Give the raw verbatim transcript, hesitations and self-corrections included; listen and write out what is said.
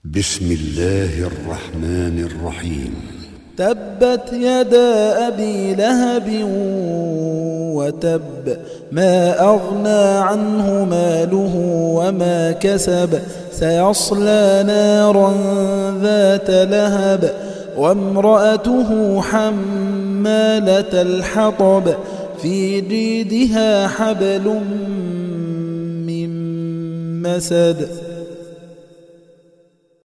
بسم الله الرحمن الرحيم. تبت يدا أبي لهب وتب، ما أغنى عنه ماله وما كسب، سيصلى نارا ذات لهب وامرأته حمالة الحطب في جيدها حبل من مسد.